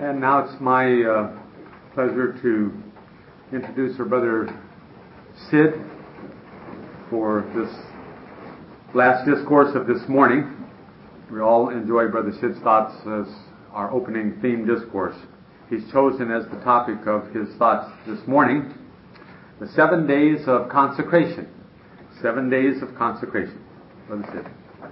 And now it's my pleasure to introduce our brother Sid for this last discourse of this morning. We all enjoy Brother Sid's thoughts as our opening theme discourse. He's chosen as the topic of his thoughts this morning, the 7 days of consecration. 7 days of consecration. Brother Sid.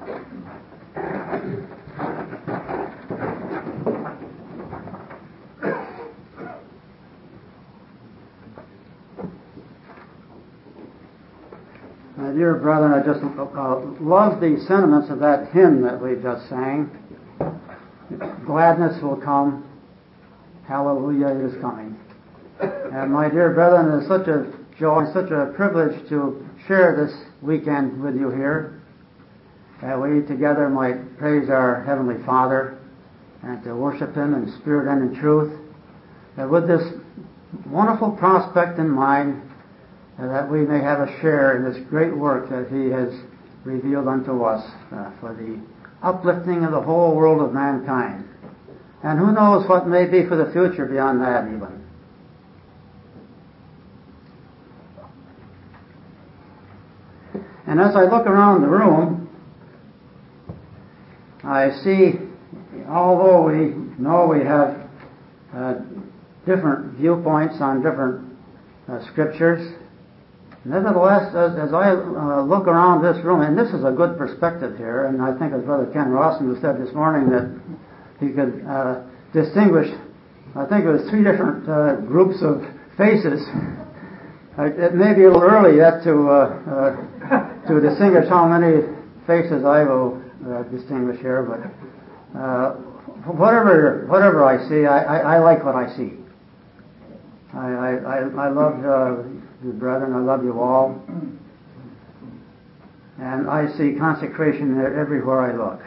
My dear brethren, I just love the sentiments of that hymn that we just sang. Gladness will come. Hallelujah, it is coming. And my dear brethren, it is such a joy, such a privilege to share this weekend with you here, that we together might praise our Heavenly Father and to worship Him in spirit and in truth. And with this wonderful prospect in mind, that we may have a share in this great work that He has revealed unto us for the uplifting of the whole world of mankind. And who knows what may be for the future beyond that even. And as I look around the room, I see, although we know we have different viewpoints on different scriptures, nevertheless, as I look around this room, and this is a good perspective here, and I think as Brother Ken Rawson said this morning that he could distinguish, I think it was 3 different groups of faces. It may be a little early yet to distinguish how many faces I will distinguish here, but whatever I see, I like what I see. I love you brethren, I love you all. And I see consecration there everywhere I look.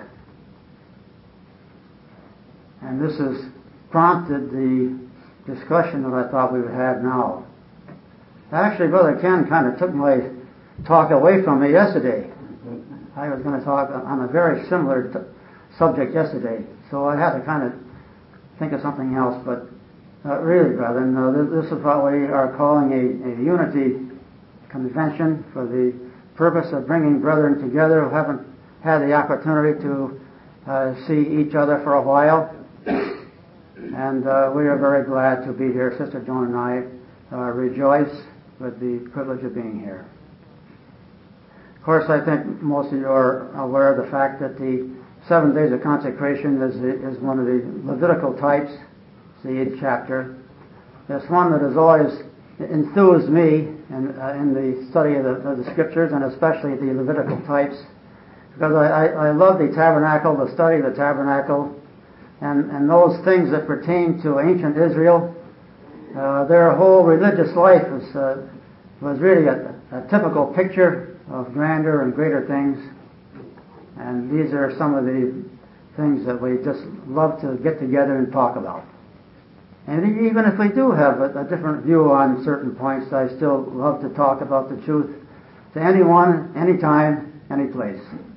And this has prompted the discussion that I thought we would have now. Actually, Brother Ken kind of took my talk away from me yesterday. I was going to talk on a very similar subject yesterday, so I had to kind of think of something else, but really, brethren, this is what we are calling a unity convention for the purpose of bringing brethren together who haven't had the opportunity to see each other for a while. And we are very glad to be here. Sister Joan and I rejoice with the privilege of being here. Of course, I think most of you are aware of the fact that the 7 days of consecration is one of the Levitical types. The 8th chapter. It's one that has always enthused me in the study of the Scriptures, and especially the Levitical types, because I love the tabernacle, the study of the tabernacle, and those things that pertain to ancient Israel. Their whole religious life was really a typical picture of grander and greater things, and these are some of the things that we just love to get together and talk about. And even if we do have a different view on certain points, I still love to talk about the truth to anyone, anytime, any place.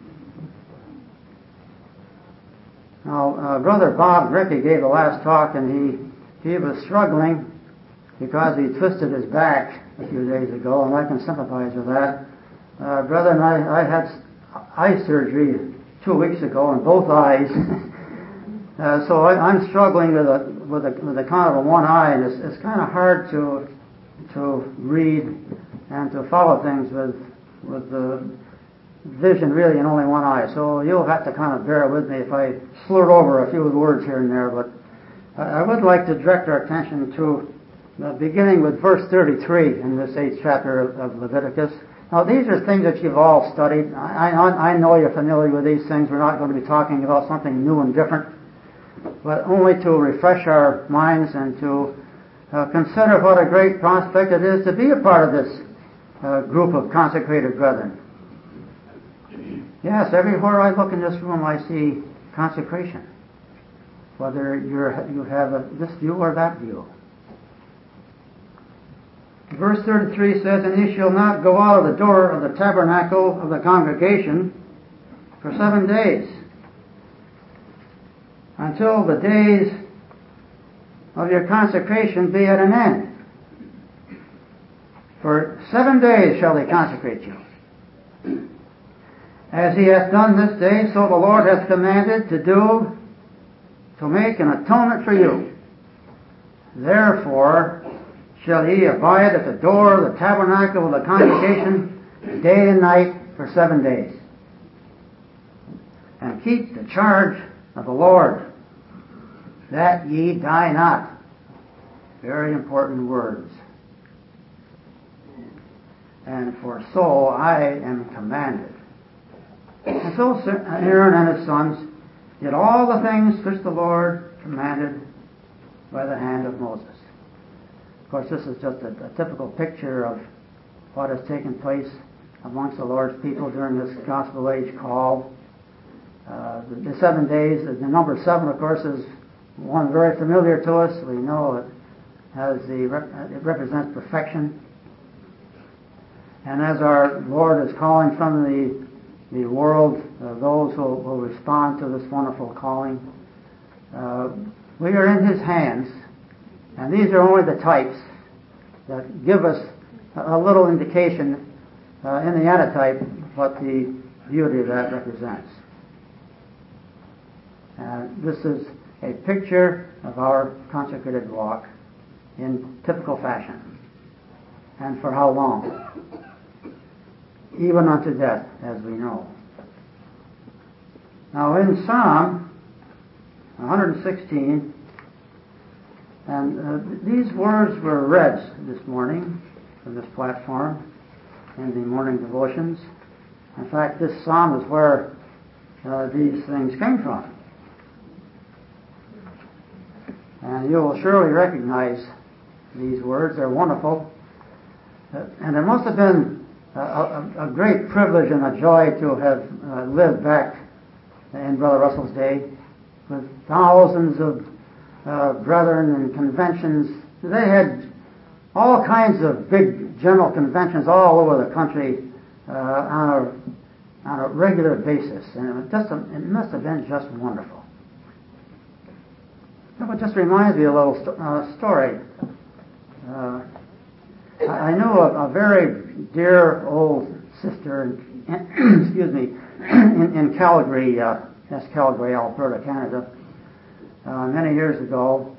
Now, Brother Bob Ricky gave the last talk, and he was struggling because he twisted his back a few days ago, and I can sympathize with that. Brother and I had eye surgery 2 weeks ago in both eyes. So I'm struggling with a kind of one eye, and it's kind of hard to read and to follow things with the vision really in only one eye. So you'll have to kind of bear with me if I slur over a few words here and there. But I would like to direct our attention to beginning with verse 33 in this 8th chapter of Leviticus. Now these are things that you've all studied. I know you're familiar with these things. We're not going to be talking about something new and different, but only to refresh our minds and to consider what a great prospect it is to be a part of this group of consecrated brethren. Yes, everywhere I look in this room I see consecration, whether you have this view or that view. Verse 33 says, "And ye shall not go out of the door of the tabernacle of the congregation for 7 days, until the days of your consecration be at an end. For 7 days shall he consecrate you. As he hath done this day, so the Lord hath commanded to make an atonement for you. Therefore shall he abide at the door of the tabernacle of the congregation day and night for 7 days. And keep the charge of the Lord, that ye die not. Very important words. And for so I am commanded. And so Aaron and his sons did all the things which the Lord commanded by the hand of Moses. Of course, this is just a typical picture of what has taken place amongst the Lord's people during this gospel age call. The 7 days, the number 7, of course, is one very familiar to us. We know it represents perfection. And as our Lord is calling from the world those who will respond to this wonderful calling, we are in His hands, and these are only the types that give us a little indication in the antitype what the beauty of that represents. This is a picture of our consecrated walk in typical fashion. And for how long? Even unto death, as we know. Now in Psalm 116, and these words were read this morning from this platform in the morning devotions. In fact, this psalm is where these things came from. And you will surely recognize these words. They're wonderful. And it must have been a great privilege and a joy to have lived back in Brother Russell's day with thousands of brethren and conventions. They had all kinds of big general conventions all over the country on a regular basis. And it must have been just wonderful. It just reminds me of a little story. I know a very dear old sister, excuse me, in Calgary, that's Calgary, Alberta, Canada. Many years ago,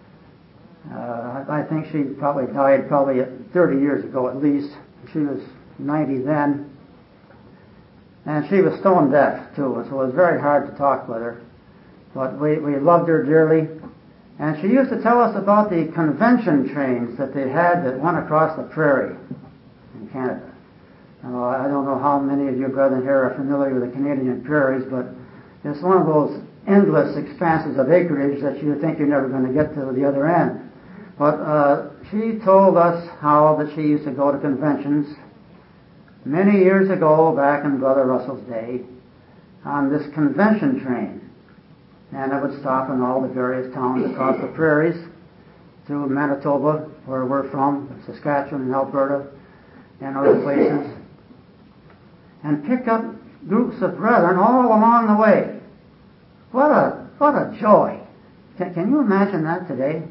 I think she probably died 30 years ago at least. She was 90 then, and she was stone deaf too, so it was very hard to talk with her. But we loved her dearly. And she used to tell us about the convention trains that they had that went across the prairie in Canada. Now, I don't know how many of you brethren here are familiar with the Canadian prairies, but it's one of those endless expanses of acreage that you think you're never going to get to the other end. But she told us how that she used to go to conventions many years ago, back in Brother Russell's day, on this convention train. And it would stop in all the various towns across the prairies to Manitoba, where we're from, Saskatchewan and Alberta, and other places, and pick up groups of brethren all along the way. What a joy! Can you imagine that today?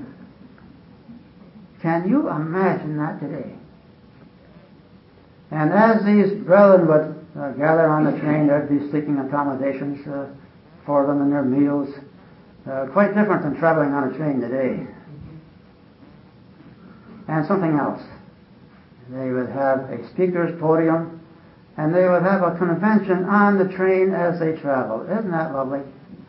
Can you imagine that today? And as these brethren would gather on the train, there'd be sleeping accommodations for them and their meals. Quite different than traveling on a train today. And something else. They would have a speaker's podium, and they would have a convention on the train as they traveled. Isn't that lovely?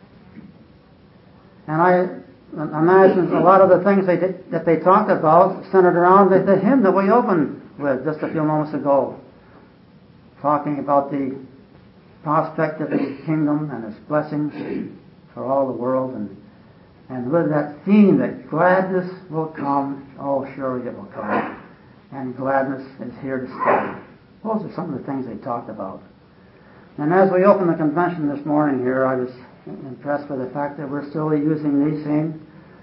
And I imagine a lot of the things that they talked about centered around the hymn that we opened with just a few moments ago, talking about the prospect of His kingdom and His blessings for all the world, and with that theme that gladness will come. Oh, surely it will come, and gladness is here to stay. Those are some of the things they talked about. And as we opened the convention this morning here, I was impressed with the fact that we're still using these same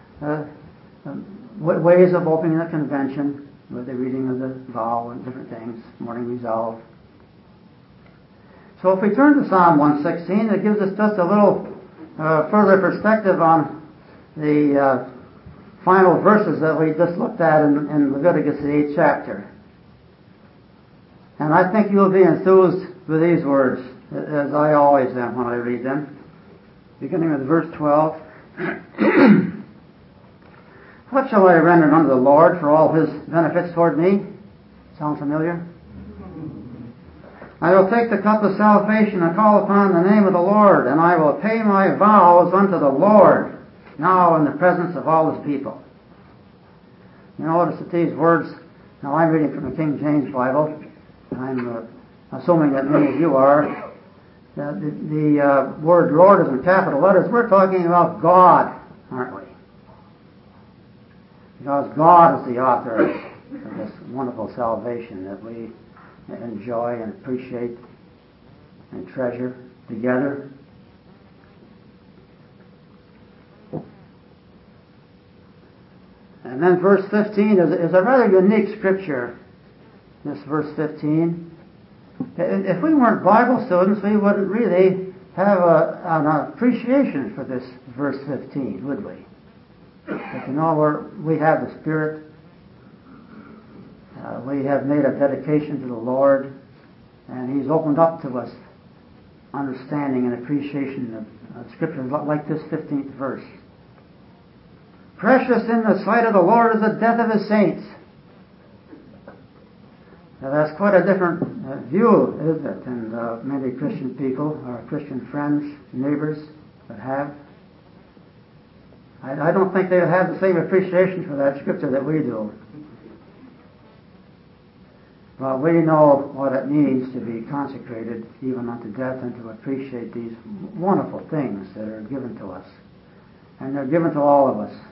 ways of opening the convention with the reading of the vow and different things, morning resolve. So if we turn to Psalm 116, it gives us just a little further perspective on the final verses that we just looked at in Leviticus, the 8th chapter. And I think you'll be enthused with these words, as I always am when I read them. Beginning with verse 12. What shall I render unto the Lord for all His benefits toward me? Sound familiar? I will take the cup of salvation and call upon the name of the Lord, and I will pay my vows unto the Lord, now in the presence of all His people. You notice that these words, now I'm reading from the King James Bible, I'm assuming that many of you are. The word Lord is in capital letters. We're talking about God, aren't we? Because God is the author of this wonderful salvation that we enjoy and appreciate and treasure together. And then verse 15 is a rather unique scripture, this verse 15. If we weren't Bible students, we wouldn't really have an appreciation for this verse 15, would we? But you know, we have the Spirit. We have made a dedication to the Lord, and He's opened up to us understanding and appreciation of Scripture like this 15th verse. Precious in the sight of the Lord is the death of His saints. Now that's quite a different view, isn't it, than many Christian people or Christian friends, neighbors that have. I don't think they have the same appreciation for that Scripture that we do. But we know what it means to be consecrated even unto death and to appreciate these wonderful things that are given to us. And they're given to all of us.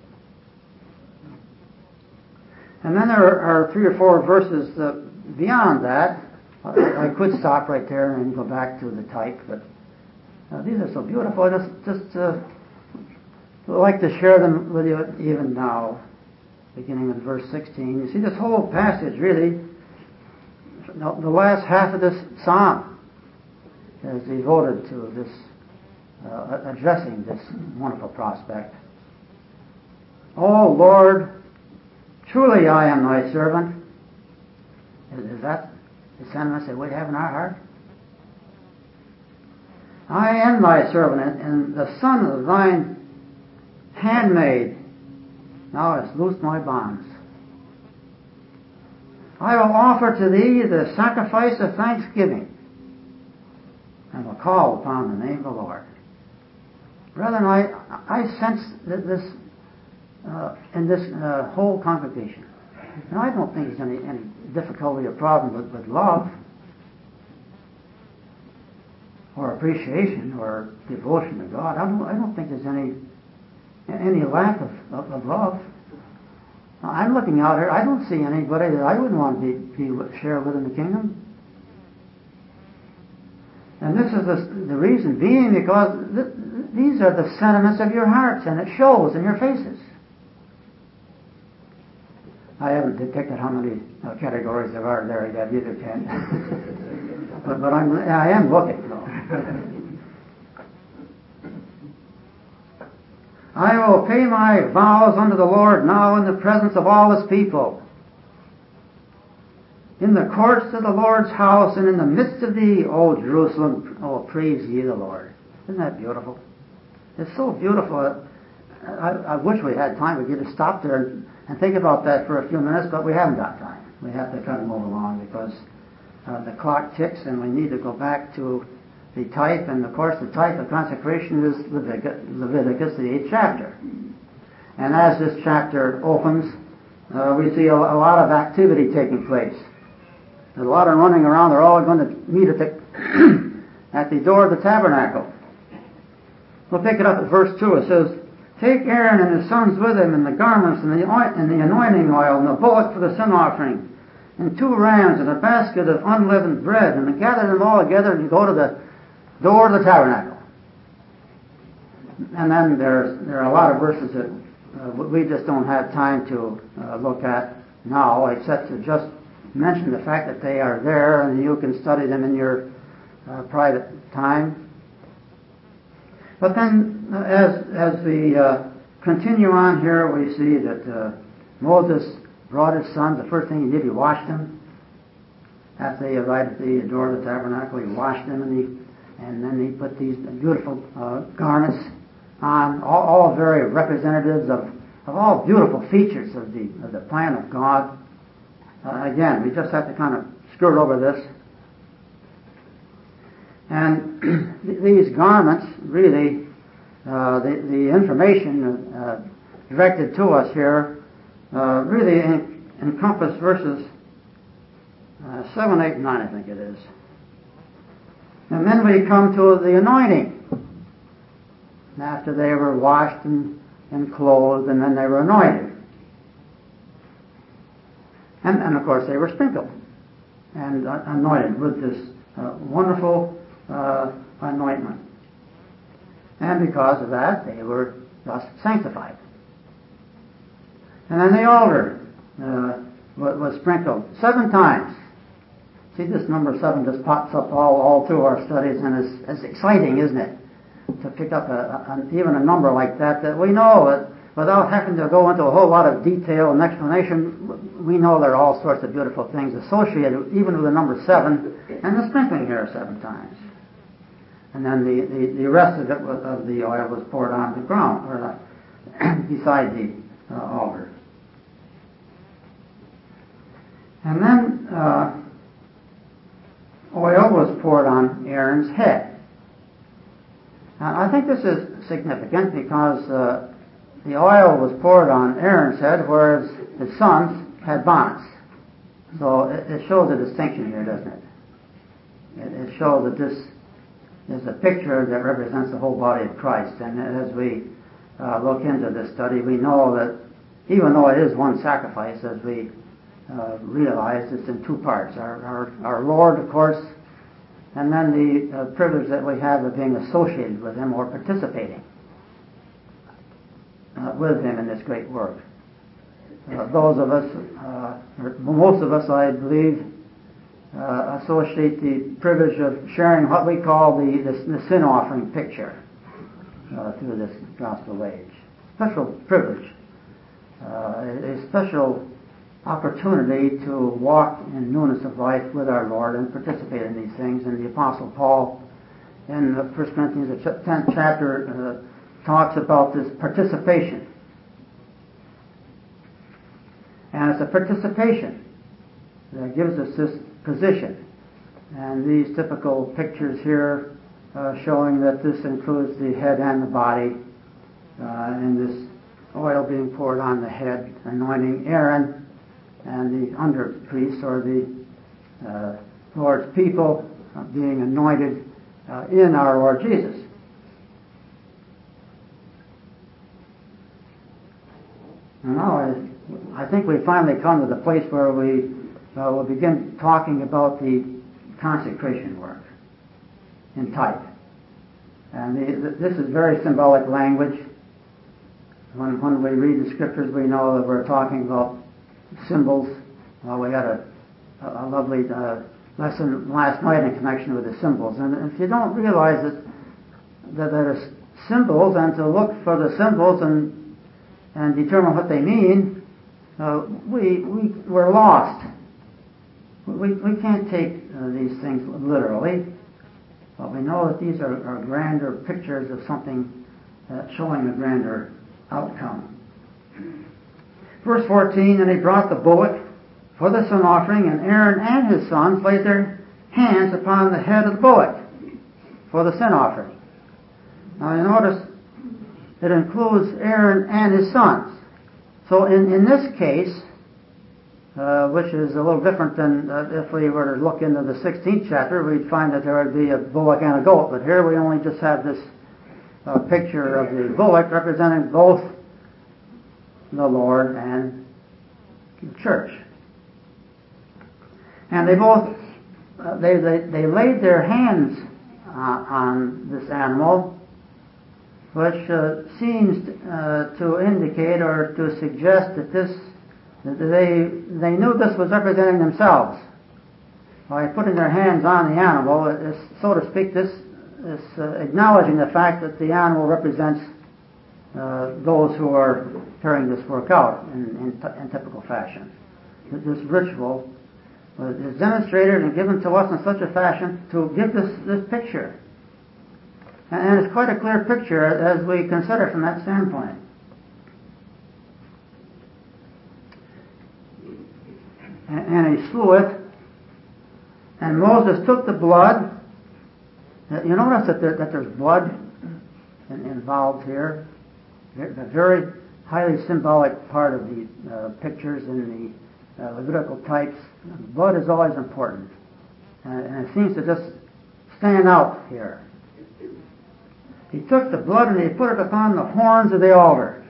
And then there are 3 or 4 verses beyond that. I could stop right there and go back to the type, but these are so beautiful. I just like to share them with you even now, beginning with verse 16. You see, this whole passage really, the last half of this psalm is devoted to this, addressing this wonderful prospect. Oh Lord, truly I am thy servant. Is that the sentiment that we have in our heart? I am thy servant, and the son of thine handmaid. Thou hast loosed my bonds. I will offer to thee the sacrifice of thanksgiving, and will call upon the name of the Lord. Brethren, I sense that this in this whole congregation. And I don't think there's any difficulty or problem with love or appreciation or devotion to God. I don't think there's any lack of love. I'm looking out here. I don't see anybody that I wouldn't want to share with in the kingdom. And this is the reason being because these are the sentiments of your hearts, and it shows in your faces. I haven't detected how many categories there are there yet either, Ken. but I am looking, though. I will pay my vows unto the Lord now in the presence of all His people. In the courts of the Lord's house and in the midst of thee, O Jerusalem, oh, praise ye the Lord. Isn't that beautiful? It's so beautiful. I wish we had time. We could have stopped there and think about that for a few minutes, but we haven't got time. We have to kind of move along because the clock ticks and we need to go back to the type, and of course the type of consecration is Leviticus, the 8th chapter. And as this chapter opens, we see a lot of activity taking place. There's a lot of running around. They're all going to meet at the door of the tabernacle. We'll pick it up at verse 2. It says, Take Aaron and his sons with him, and the garments, and the anointing oil, and the bullock for the sin offering, and 2 rams, and a basket of unleavened bread, and gather them all together and go to the door of the tabernacle. And then there are a lot of verses that we just don't have time to look at now, except to just mention the fact that they are there, and you can study them in your private time. But then, as the continue on here, we see that Moses brought his sons. The first thing he did, he washed them. After they arrived at the door of the tabernacle, he washed them, and then he put these beautiful garments on, all very representatives of all beautiful features of the plan of God. Again, we just have to kind of skirt over this. And these garments, really, the information directed to us here really encompass verses 7, 8, and 9, I think it is. And then we come to the anointing. After they were washed and clothed, and then they were anointed. And of course they were sprinkled and anointed with this wonderful anointment. And because of that, they were thus sanctified. And then the altar was sprinkled 7 times. See, this number 7 just pops up all through our studies, and it's exciting, isn't it? To pick up even a number like that we know that without having to go into a whole lot of detail and explanation, we know there are all sorts of beautiful things associated even with the number 7, and the sprinkling here 7 times. And then the rest of it of the oil was poured on the ground, or beside the altar. And then oil was poured on Aaron's head. Now, I think this is significant because the oil was poured on Aaron's head, whereas his sons had bonnets. So it shows a distinction here, doesn't it? It shows that this is a picture that represents the whole body of Christ. And as we look into this study, we know that even though it is one sacrifice, as we realize, it's in 2 parts. Our Lord, of course, and then the privilege that we have of being associated with Him or participating with Him in this great work. Those of us, or most of us, I believe, associate the privilege of sharing what we call the sin offering picture through this gospel age. Special privilege, a special opportunity to walk in newness of life with our Lord and participate in these things. And the Apostle Paul in 1 Corinthians, the 10th chapter, talks about this participation. And it's a participation that gives us this position. And these typical pictures here showing that this includes the head and the body, and this oil being poured on the head, anointing Aaron and the under priests, or the Lord's people, being anointed in our Lord Jesus. And now I think we finally come to the place where we will begin talking about the consecration work in type. And this is very symbolic language. When we read the scriptures, we know that we're talking about symbols. We had a lovely lesson last night in connection with the symbols. And if you don't realize that there are symbols, and to look for the symbols and determine what they mean, we're lost. We can't take these things literally, but we know that these are grander pictures of something showing a grander outcome. Verse 14, and he brought the bullock for the sin offering, and Aaron and his sons laid their hands upon the head of the bullock for the sin offering. Now you notice it includes Aaron and his sons. So in this case, which is a little different than if we were to look into the 16th chapter, we'd find that there would be a bullock and a goat. But here we only just have this picture of the bullock representing both the Lord and the church. And they both, they laid their hands on this animal, which seems to indicate or to suggest that they knew this was representing themselves. By putting their hands on the animal, so to speak, this is acknowledging the fact that the animal represents those who are carrying this work out in typical fashion. This ritual is demonstrated and given to us in such a fashion to give this picture. And it's quite a clear picture as we consider from that standpoint. And he slew it, and Moses took the blood. You notice that there's blood involved here. A very highly symbolic part of the pictures in the Levitical types. Blood is always important, and it seems to just stand out here. He took the blood and he put it upon the horns of the altar.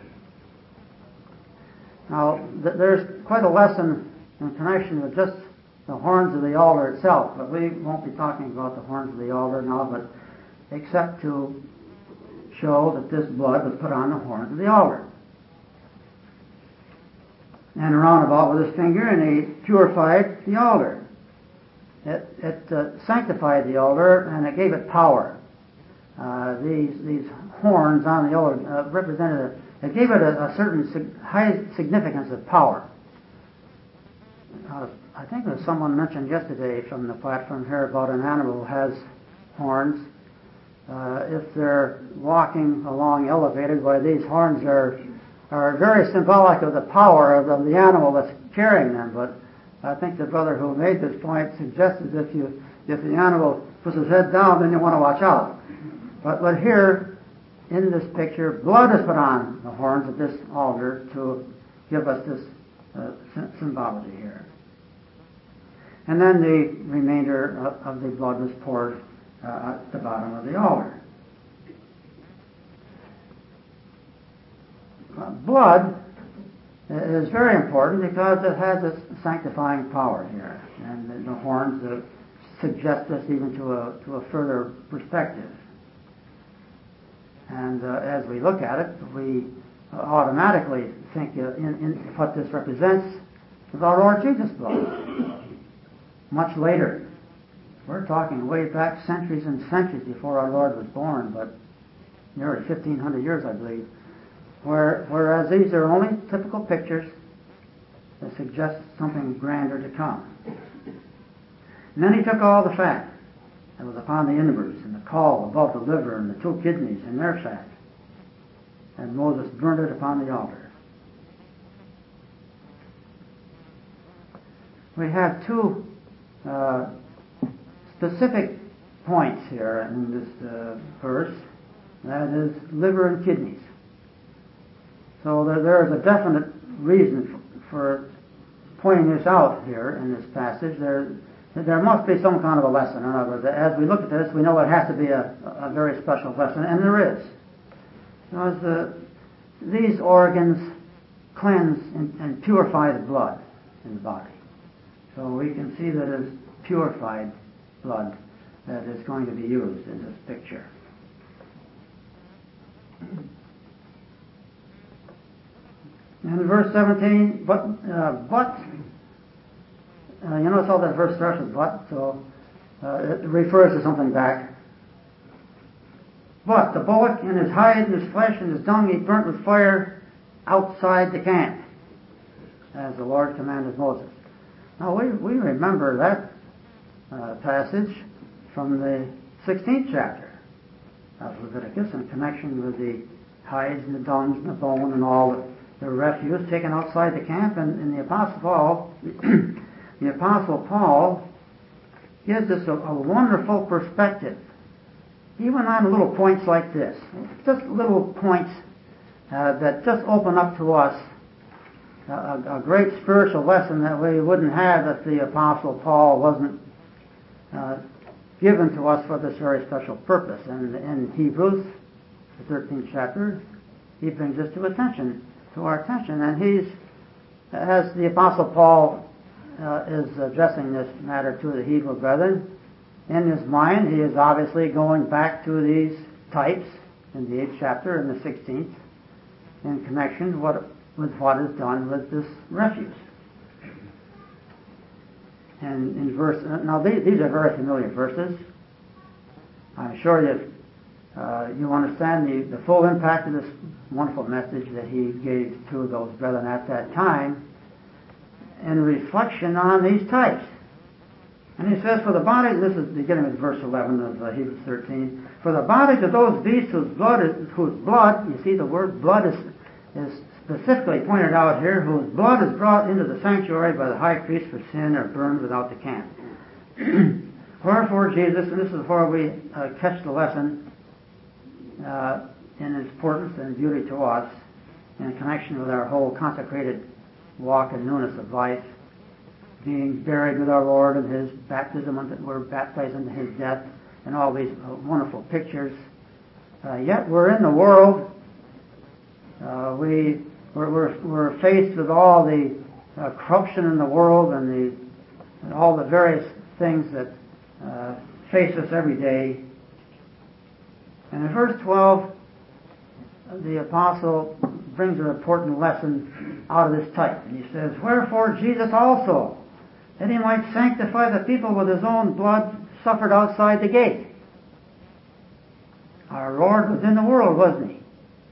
Now, there's quite a lesson in connection with just the horns of the altar itself, but we won't be talking about the horns of the altar now, but except to show that this blood was put on the horns of the altar. And around about with his finger, and he purified the altar. It sanctified the altar, and it gave it power. These horns on the altar represented it gave it a certain high significance of power. I think there was someone mentioned yesterday from the platform here about an animal who has horns. If they're walking along elevated, why these horns are very symbolic of the power of the animal that's carrying them. But I think the brother who made this point suggested if the animal puts his head down, then you want to watch out. But here, in this picture, blood is put on the horns of this altar to give us this symbology here. And then the remainder of the blood was poured at the bottom of the altar. Blood is very important because it has a sanctifying power here, and the horns suggest us even to a further perspective. And as we look at it, we automatically think in what this represents of our Lord Jesus' blood. Much later. We're talking way back centuries and centuries before our Lord was born, but nearly 1,500 years, I believe. Whereas these are only typical pictures that suggest something grander to come. And then he took all the fat that was upon the inwards, and the caul above the liver, and the 2 kidneys and their fat. And Moses burned it upon the altar. We have 2 specific points here in this verse. That is liver and kidneys. So there is a definite reason for pointing this out here in this passage. There must be some kind of a lesson. In other words, as we look at this, we know it has to be a very special lesson, and there is. Because these organs cleanse and purify the blood in the body. So we can see that it's purified blood that is going to be used in this picture. And in verse 17, but you notice how that verse starts with but, so it refers to something back. But the bullock and his hide and his flesh and his dung he burnt with fire outside the camp, as the Lord commanded Moses. Now we remember that passage from the 16th chapter of Leviticus in connection with the hides and the dungs and the bone and all the refuse taken outside the camp. And the Apostle Paul gives us a wonderful perspective, even on little points like this. Just little points that just open up to us a great spiritual lesson that we wouldn't have if the Apostle Paul wasn't given to us for this very special purpose. And in Hebrews, the 13th chapter, he brings this to our attention. And as the Apostle Paul is addressing this matter to the Hebrew brethren, in his mind he is obviously going back to these types in the 8th chapter and the 16th in connection with what is done with this refuse. And in now these are very familiar verses. I'm sure you've you understand the full impact of this wonderful message that he gave to those brethren at that time in reflection on these types. And he says, for the body, this is beginning with verse 11 of Hebrews 13, for the bodies of those beasts whose blood, you see the word blood is specifically pointed out here, whose blood is brought into the sanctuary by the high priest for sin are burned without the camp. Wherefore Jesus, and this is where we catch the lesson in its importance and beauty to us in connection with our whole consecrated walk in newness of life, being buried with our Lord in His baptism, and we're baptized into His death, and all these wonderful pictures. Yet we're in the world. We're faced with all the corruption in the world and all the various things that face us every day. And in verse 12, the apostle brings an important lesson out of this type. And he says, wherefore Jesus also, that he might sanctify the people with his own blood, suffered outside the gate. Our Lord was in the world, wasn't he?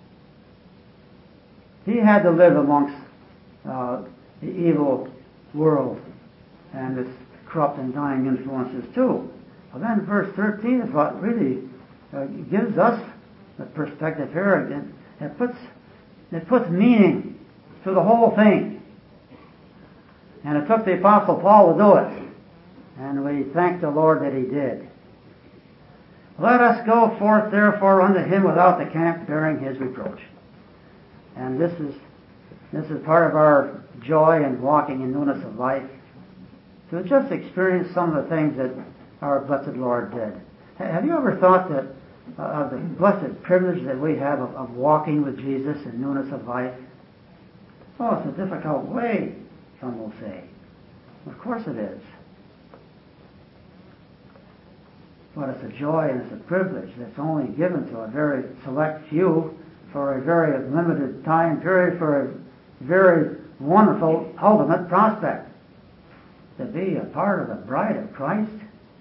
He had to live amongst the evil world and its corrupt and dying influences too. Well, then verse 13 is what really gives us the perspective here. It puts meaning to the whole thing. And it took the Apostle Paul to do it. And we thank the Lord that he did. Let us go forth therefore unto him without the camp, bearing his reproach. And this is part of our joy in walking in newness of life, to just experience some of the things that our blessed Lord did. Have you ever thought that of the blessed privilege that we have of walking with Jesus in newness of life? Oh, it's a difficult way, some will say. Of course it is. But it's a joy and it's a privilege that's only given to a very select few for a very limited time period, for a very wonderful ultimate prospect. To be a part of the bride of Christ.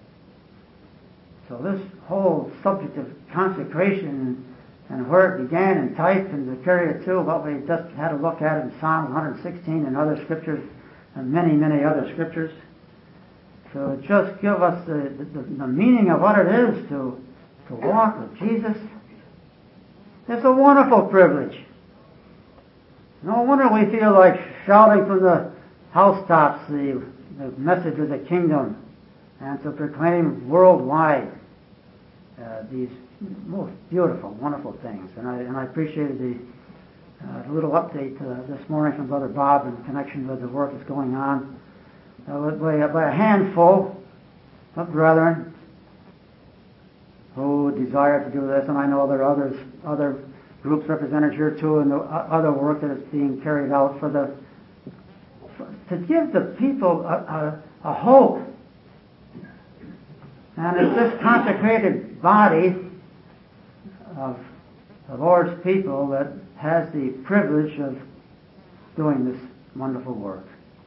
So this whole subject of consecration and where it began in type and to carry it through what we just had a look at in Psalm 116 and other scriptures and many, many other scriptures. To just give us the meaning of what it is to walk with Jesus. It's a wonderful privilege. No wonder we feel like shouting from the housetops the message of the kingdom and to proclaim worldwide these most beautiful, wonderful things. And I appreciated the little update this morning from Brother Bob in connection with the work that's going on by a handful of brethren who desire to do this, and I know there are other groups represented here too, and the other work that is being carried out to give the people a hope. And it's this consecrated body of the Lord's people that has the privilege of doing this wonderful work.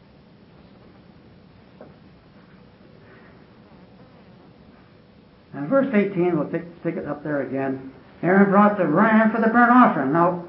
And verse 18, we'll pick it up there again. Aaron brought the ram for the burnt offering. Now,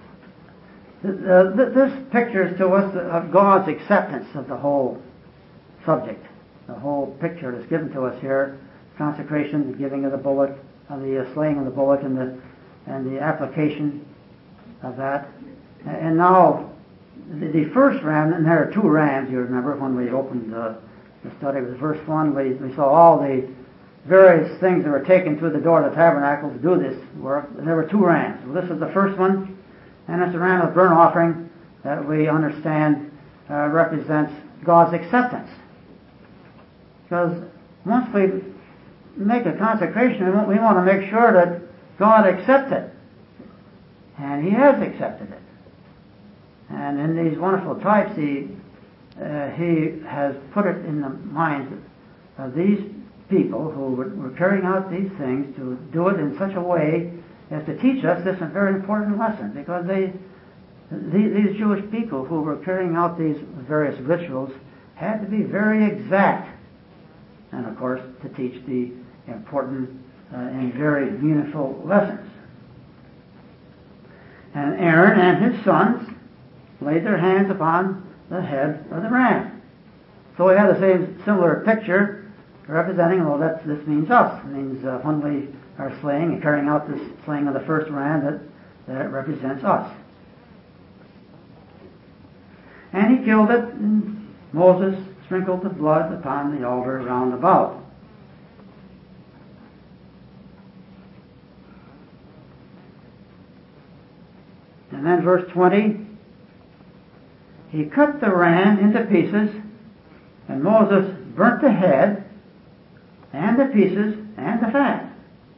this pictures to us of God's acceptance of the whole subject. The whole picture is given to us here. Consecration, the giving of the bullock, the slaying of the bullock, and the application of that. And now, the first ram, and there are two rams, you remember, when we opened the study with verse 1, we saw all the various things that were taken through the door of the tabernacle to do this work. And there were two rams. Well, this is the first one, and it's a ram of burnt offering that we understand represents God's acceptance. Because once we make a consecration, we want to make sure that God accepts it. And He has accepted it. And in these wonderful types, He has put it in the minds of these people who were carrying out these things to do it in such a way as to teach us this very important lesson, because these Jewish people who were carrying out these various rituals had to be very exact, and of course to teach the important in very meaningful lessons. And Aaron and his sons laid their hands upon the head of the ram. So we have the same similar picture representing, well, this means us. It means when we are slaying and carrying out this slaying of the first ram, that it represents us. And he killed it, and Moses sprinkled the blood upon the altar round about. And then verse 20, he cut the ram into pieces, and Moses burnt the head, and the pieces, and the fat.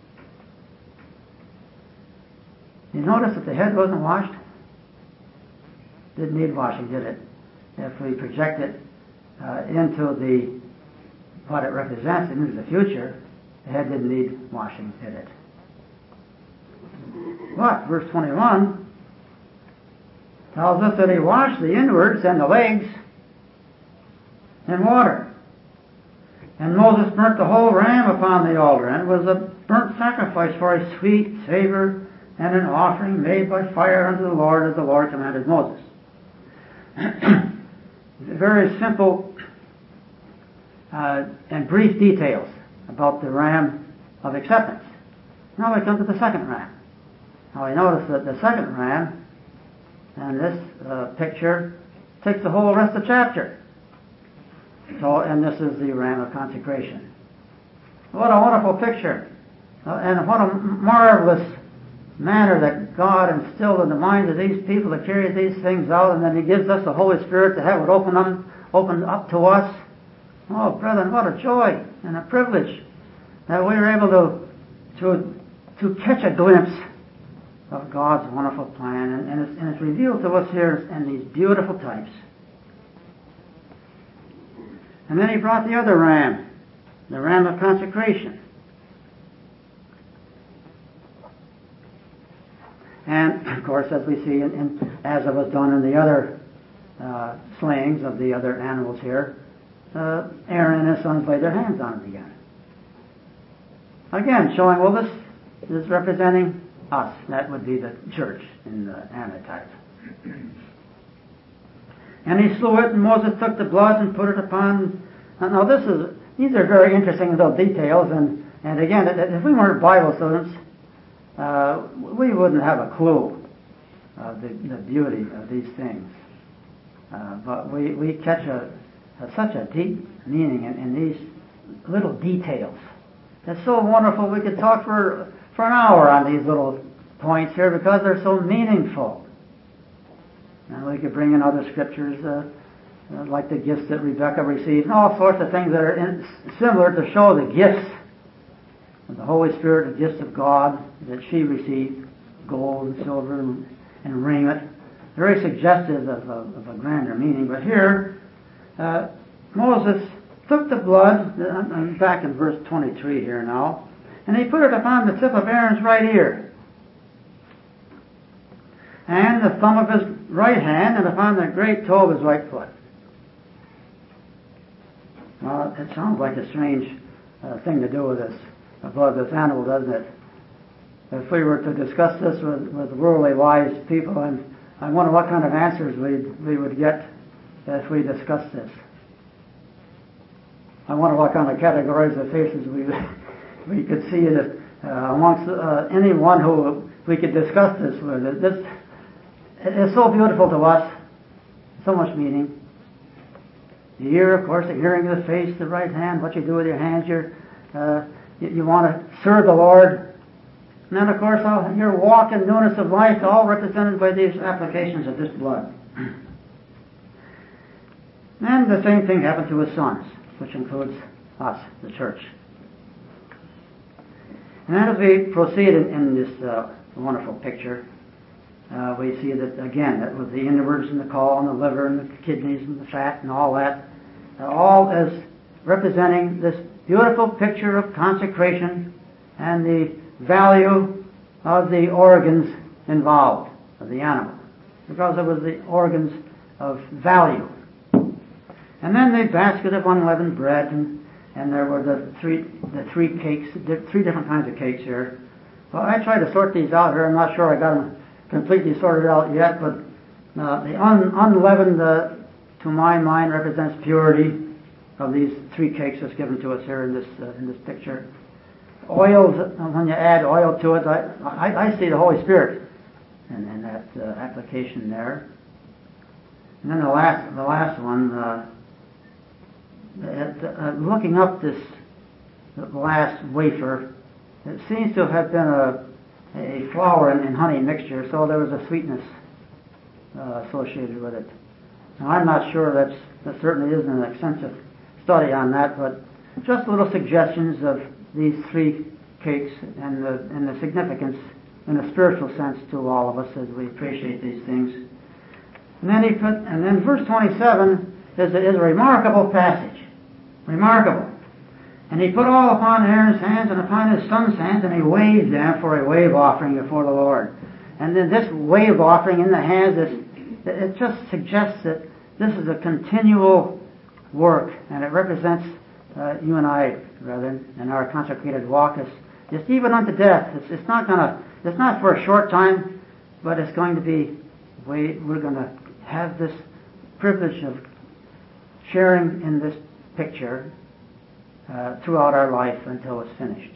You notice that the head wasn't washed? Didn't need washing, did it? If we project it into what it represents into the future, the head didn't need washing, did it? But verse 21 tells us that he washed the inwards and the legs in water. And Moses burnt the whole ram upon the altar, and it was a burnt sacrifice for a sweet savor and an offering made by fire unto the Lord, as the Lord commanded Moses. Very simple and brief details about the ram of acceptance. Now we come to the second ram. Now we notice that the second ram, and this picture, takes the whole rest of the chapter. So, and this is the ram of consecration. What a wonderful picture. And what a marvelous manner that God instilled in the minds of these people to carry these things out, and then He gives us the Holy Spirit to have it open up to us. Oh, brethren, what a joy and a privilege that we are able to catch a glimpse of God's wonderful plan, and it's revealed to us here in these beautiful types. And then He brought the other ram, the ram of consecration. And, of course, as we see, as it was done in the other slayings of the other animals here, Aaron and his sons laid their hands on it again. Again, showing, well, this is representing us. That would be the church in the antitype. And he slew it, and Moses took the blood and put it upon. Now, these are very interesting little details, and again, if we weren't Bible students, we wouldn't have a clue of the beauty of these things. But we catch such a deep meaning in these little details. It's so wonderful. We could talk for an hour on these little points here because they're so meaningful. And we could bring in other scriptures like the gifts that Rebecca received, and all sorts of things that are similar to show the gifts of the Holy Spirit, the gifts of God that she received, gold and silver and raiment. Very suggestive of a grander meaning. But here, Moses took the blood, I'm back in verse 23 here now, and he put it upon the tip of Aaron's right ear, and the thumb of his right hand, and upon the great toe of his right foot. Well, it sounds like a strange thing to do with this blood of this animal, doesn't it? If we were to discuss this with worldly wise people, and I wonder what kind of answers we would get if we discussed this. I wonder what kind of categories of faces we could see amongst anyone who we could discuss this with. It's so beautiful to us, so much meaning. The ear, of course, the hearing of the face, the right hand, what you do with your hands, you want to serve the Lord. And then, of course, your walk and newness of life, all represented by these applications of this blood. And the same thing happened to his sons, which includes us, the church. And as we proceed in this wonderful picture, we see that, again, that with the inwards and the caul and the liver and the kidneys and the fat and all that, all as representing this beautiful picture of consecration and the value of the organs involved, of the animal, because it was the organs of value. And then the basket of unleavened bread, and there were the the three cakes, three different kinds of cakes here. Well, I tried to sort these out here. I'm not sure I got them completely sorted out yet, but the unleavened, to my mind, represents purity of these three cakes that's given to us here in this picture. Oils, when you add oil to it, I see the Holy Spirit in that application there. And then the last one, looking up this last wafer, it seems to have been a flour and honey mixture, so there was a sweetness associated with it. Now, I'm not sure that certainly isn't an extensive study on that, but just little suggestions of these three cakes and the significance in a spiritual sense to all of us as we appreciate these things. And then verse 27 is a remarkable passage. Remarkable. And he put all upon Aaron's hands and upon his son's hands, and he waved them for a wave offering before the Lord. And then this wave offering in the hands, it just suggests that this is a continual work, and it represents you and I, brethren, in our consecrated walk. It's even unto death. It's not for a short time, but it's going to be. We're going to have this privilege of sharing in this picture throughout our life until it's finished.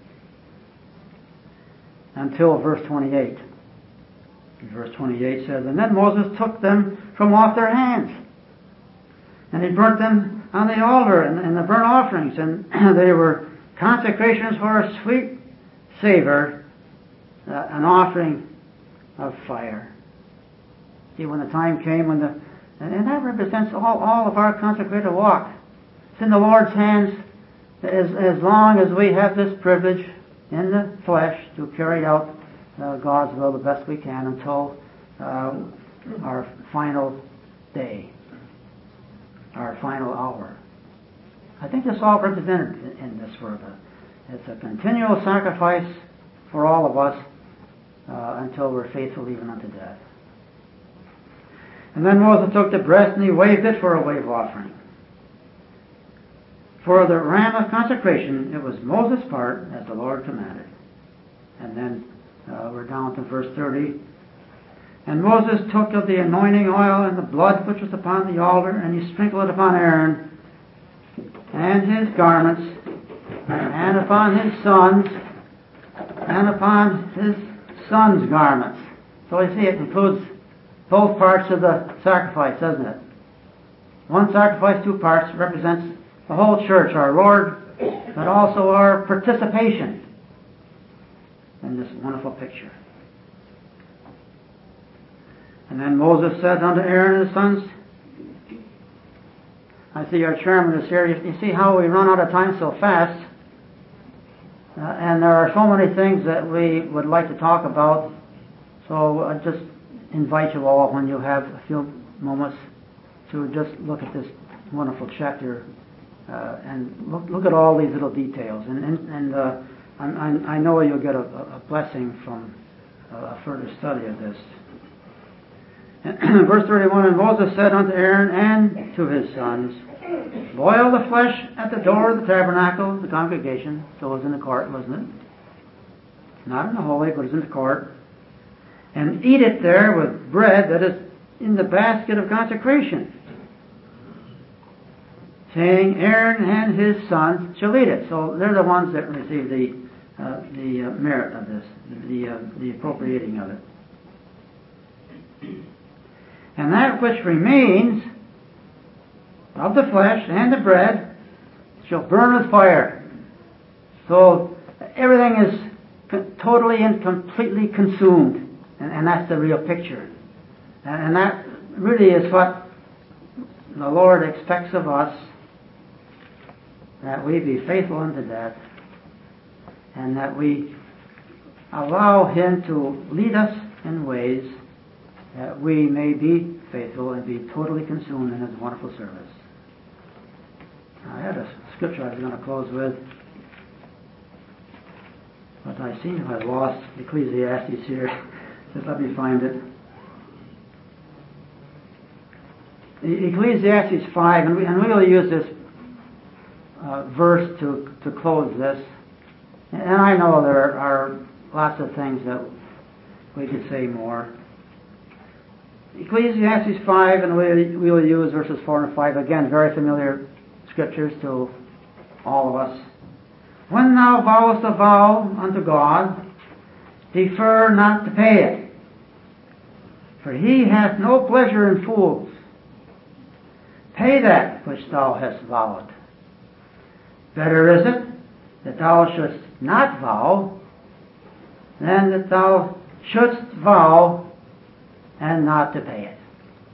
Until verse 28. Verse 28 says, "And then Moses took them from off their hands, and he burnt them on the altar and the burnt offerings, and they were consecrations for a sweet savor, an offering of fire." See, when the time came, and that represents all of our consecrated walk. It's in the Lord's hands as long as we have this privilege in the flesh to carry out God's will the best we can until our final day, our final hour. I think that's all represented in this word. It's a continual sacrifice for all of us until we're faithful even unto death. And then Moses took the breast and he waved it for a wave offering. For the ram of consecration, it was Moses' part, as the Lord commanded. And then we're down to verse 30. "And Moses took of the anointing oil and the blood which was upon the altar, and he sprinkled it upon Aaron and his garments, and upon his sons, and upon his sons' garments." So you see, it includes both parts of the sacrifice, doesn't it? One sacrifice, two parts, represents the whole church, our Lord, but also our participation in this wonderful picture. And then Moses said unto Aaron and his sons, I see our chairman is here. You see how we run out of time so fast. And there are so many things that we would like to talk about. So I just invite you all, when you have a few moments, to just look at this wonderful chapter and look at all these little details. And I know you'll get a blessing from a further study of this. Verse 31, "And Moses said unto Aaron and to his sons, Boil the flesh at the door of the tabernacle of the congregation." So it was in the court, wasn't it? Not in the holy, but it was in the court. "And eat it there with bread that is in the basket of consecration, saying, Aaron and his sons shall eat it." So they're the ones that receive the merit of this, the appropriating of it. "And that which remains of the flesh and the bread shall burn with fire." So everything is totally and completely consumed. And that's the real picture. And that really is what the Lord expects of us, that we be faithful unto death, and that we allow Him to lead us in ways that we may be faithful and be totally consumed in His wonderful service. I had a scripture I was going to close with, but I seem to have lost Ecclesiastes here. Just let me find it. Ecclesiastes 5, and we'll use this verse to close this. And I know there are lots of things that we could say more. Ecclesiastes 5, and we will use verses 4 and 5. Again, very familiar scriptures to all of us. When thou vowest a vow unto God, defer not to pay it, for he hath no pleasure in fools. Pay that which thou hast vowed. Better is it that thou shouldst not vow than that thou shouldst vow and not to pay it.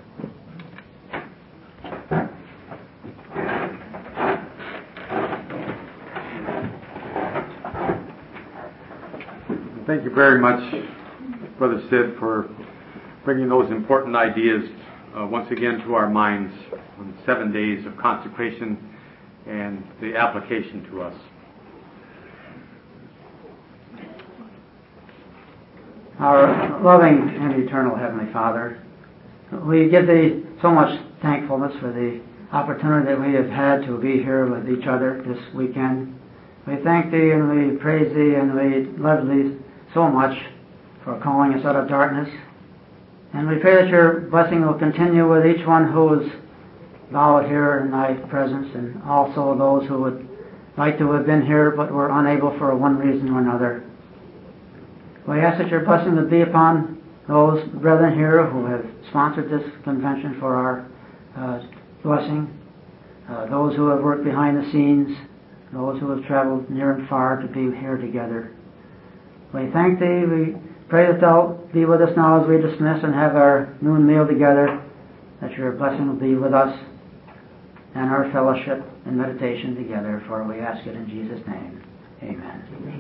Thank you very much, Brother Sid, for bringing those important ideas once again to our minds on 7 days of consecration and the application to us. Our loving and eternal Heavenly Father, we give Thee so much thankfulness for the opportunity that we have had to be here with each other this weekend. We thank Thee and we praise Thee and we love Thee so much for calling us out of darkness. And we pray that Your blessing will continue with each one who is bowed here in Thy presence, and also those who would like to have been here but were unable for one reason or another. We ask that Your blessing would be upon those brethren here who have sponsored this convention for our blessing, those who have worked behind the scenes, those who have traveled near and far to be here together. We thank Thee. We pray that Thou be with us now as we dismiss and have our noon meal together, that Your blessing will be with us and our fellowship and meditation together, for we ask it in Jesus' name. Amen.